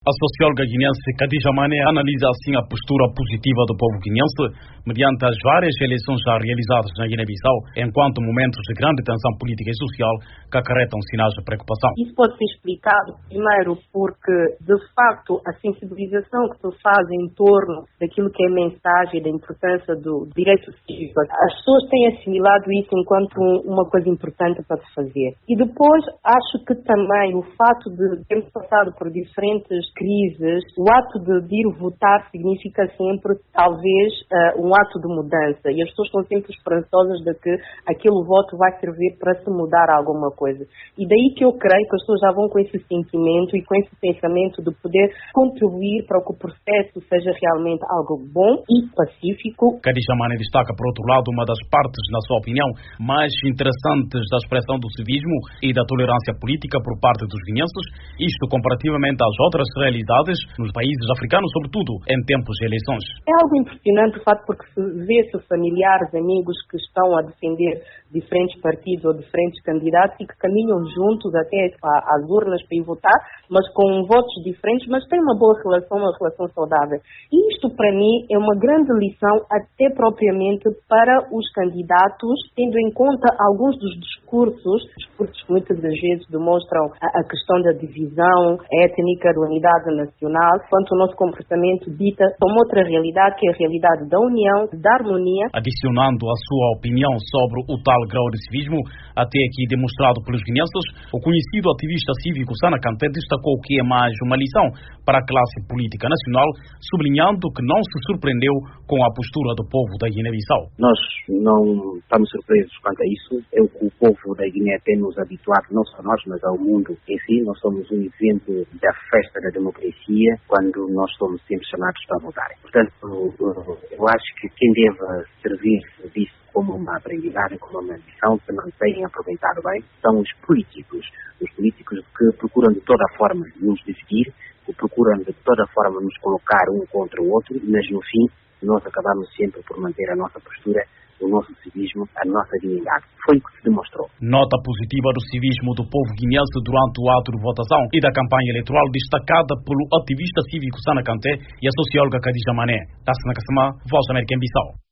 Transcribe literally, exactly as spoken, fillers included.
A socióloga guineense Khadija Mané analisa assim a postura positiva do povo guineense mediante as várias eleições já realizadas na Guiné-Bissau, enquanto momentos de grande tensão política e social que acarretam sinais de preocupação. Isso pode ser explicado, primeiro, porque, de facto, a sensibilização que se faz em torno daquilo que é a mensagem da importância do direito cívico, as pessoas têm assimilado isso enquanto uma coisa importante para se fazer. E depois, acho que também o fato de termos passado por diferentes crises, o ato de ir votar significa sempre, talvez, uh, um ato de mudança. E as pessoas estão sempre esperançosas de que aquele voto vai servir para se mudar alguma coisa. E daí que eu creio que as pessoas já vão com esse sentimento e com esse pensamento de poder contribuir para que o processo seja realmente algo bom e pacífico. Khadija Mané destaca, por outro lado, uma das partes, na sua opinião, mais interessantes da expressão do civismo e da tolerância política por parte dos guineenses, isto comparativamente às outras realidades nos países africanos, sobretudo em tempos de eleições. É algo impressionante o fato porque se vê-se familiares, amigos que estão a defender diferentes partidos ou diferentes candidatos e que caminham juntos até às urnas para ir votar, mas com votos diferentes, mas têm uma boa relação, uma relação saudável. E isto, para mim, é uma grande lição até propriamente para os candidatos, tendo em conta alguns dos discursos, discursos que muitas das vezes demonstram a, a questão da divisão étnica, da unidade nacional, quanto o nosso comportamento dita uma outra realidade, que é a realidade da união, da harmonia. Adicionando a sua opinião sobre o tal grau de civismo, até aqui demonstrado pelos guineenses, o conhecido ativista cívico Sana Kanté destacou que é mais uma lição para a classe política nacional, sublinhando que não se surpreendeu com a postura do povo da Guiné-Bissau. Nós não estamos surpresos quanto a isso. É o que o povo da Guiné tem nos habituado, não só nós, mas ao mundo em si. Nós somos um exemplo da festa da democracia, quando nós somos sempre chamados para votar. Portanto, eu acho que quem deve servir-se disso como uma aprendizagem, como uma missão, se não têm aproveitado bem, são os políticos. Os políticos que procuram de toda forma nos dividir, que procuram de toda forma nos colocar um contra o outro, mas no fim nós acabamos sempre por manter a nossa postura, o nosso civismo, a nossa dignidade. Foi o que se demonstrou. Nota positiva do civismo do povo guineense durante o ato de votação e da campanha eleitoral, destacada pelo ativista cívico Sana Kanté e a socióloga Khadija Mané. Tassana Kassama, Voz da América em Bissau.